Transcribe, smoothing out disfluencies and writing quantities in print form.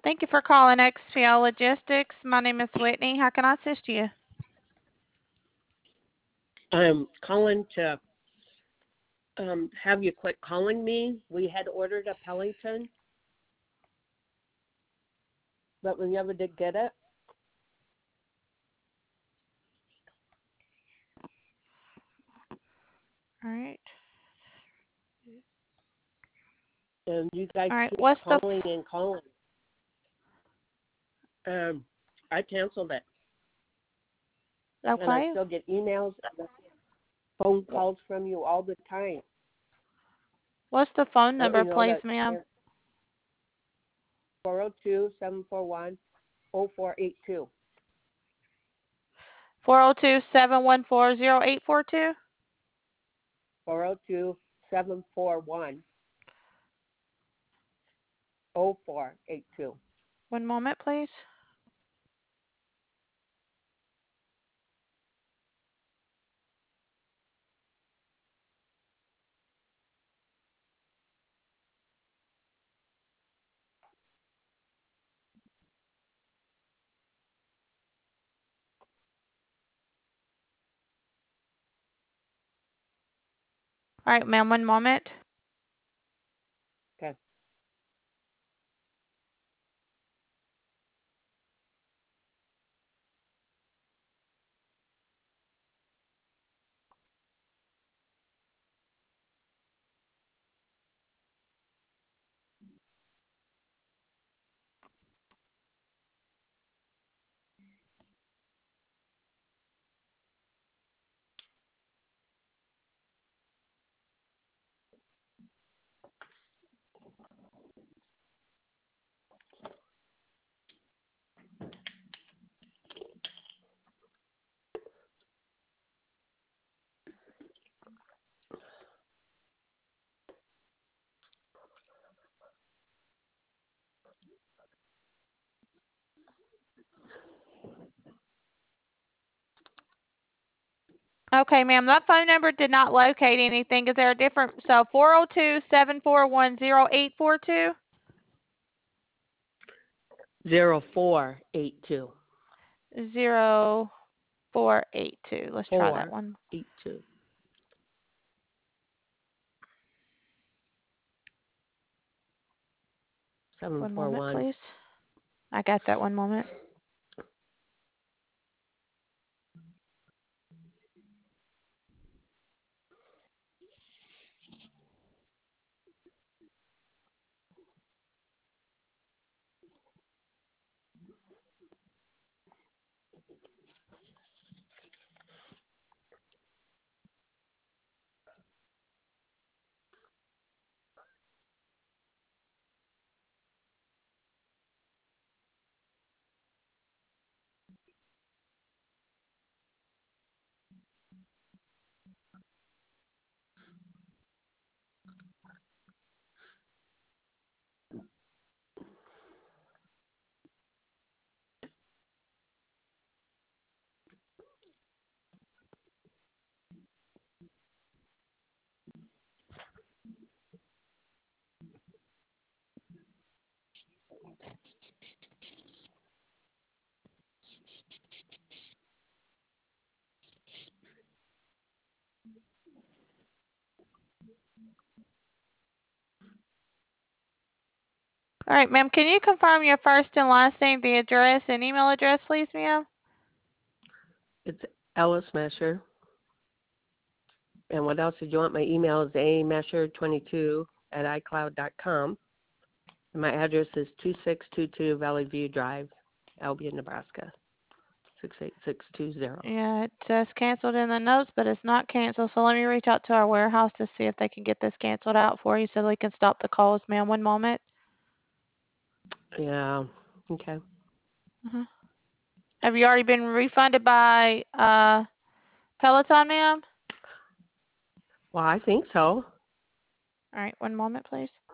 Thank you for calling XPL Logistics. My name is Whitney. How can I assist you? I'm calling to have you quit calling me. We had ordered a Pellington, but we never did get it. All right. And you guys All right. keep What's the calling and calling. I canceled it. And I okay? still get emails and phone calls from you all the time. What's the phone Let me number, know please, that ma'am? 402-741-0482. 402-714-0842. 402-741-0482. One moment, please. All right, ma'am, one moment. Okay. Okay, ma'am, that phone number did not locate anything. Is there a different? So 402-741-0842? 0482. 0482. Let's try that one. 482. One moment, 741. please. I got that. One moment. All right, ma'am, can you confirm your first and last name, the address, and email address, please, ma'am? It's Ellis Mesher. And what else did you want? My email is amesher22@icloud.com. And my address is 2622 Valley View Drive, Albion, Nebraska, 68620. Yeah, it says canceled in the notes, but it's not canceled. So let me reach out to our warehouse to see if they can get this canceled out for you so we can stop the calls, ma'am. One moment. Yeah, okay. Have you already been refunded by Peloton, ma'am? Well, I think so. All right, one moment, please.